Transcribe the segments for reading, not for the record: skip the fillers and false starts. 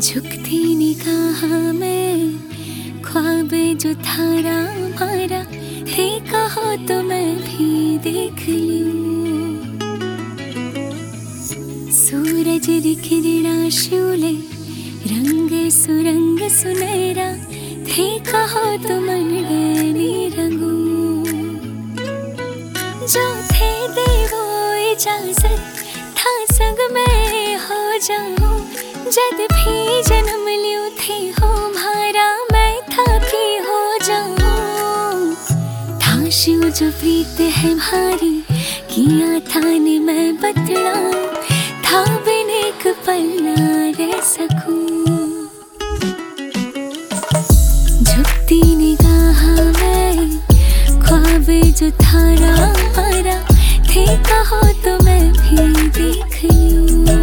झुकती निगाह में ख्वाब जो थारा मारा है, कहो तो मैं भी देख लूं। सूरज किरणा शूले रंग सुरंग सुनहरा थे, कहो तो मन गनी रंगूं। जो थे दे वो इजाजत था संग मैं हो जाऊं, जद भी जन्म लियो थी हो भारा मैं था कि हो जाऊं। था शिव जो प्रीत है भारी किया था ने मैं बतला, था बिन एक पल ना रह सकूं। झुकती निगाह में ख्वाब जो थारा मारा थे, कहो तो मैं भी देख लूं।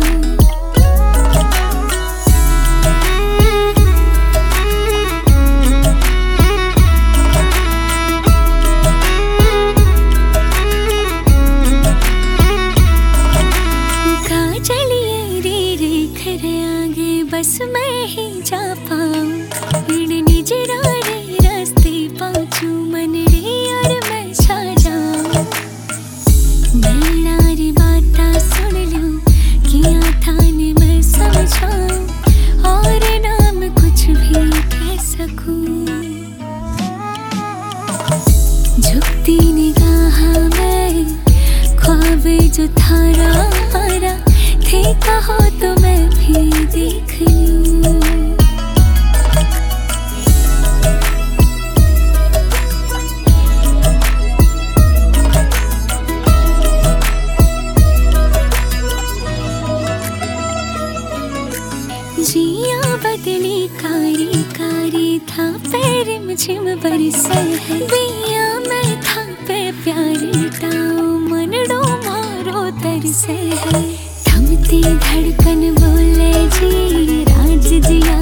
बस मैं ही जा पाऊं निजरा रे रास्ते पाछू मन रे और मैं छा जाऊं। नैना रे बाता सुन लूं किया था ने मैं समझाऊं, और नाम कुछ भी कह सकूं। झुकती निगाह में ख्वाब जो थारा मारा थे, कहो तो मैं भी देख लूं। जिया बदली कारी कारी था पैर मुझिम बरसे है, बिया मैं था पे प्यारी टाओ मनडो मारो तरसे है। थमती धड़कन बोले जी राज जिया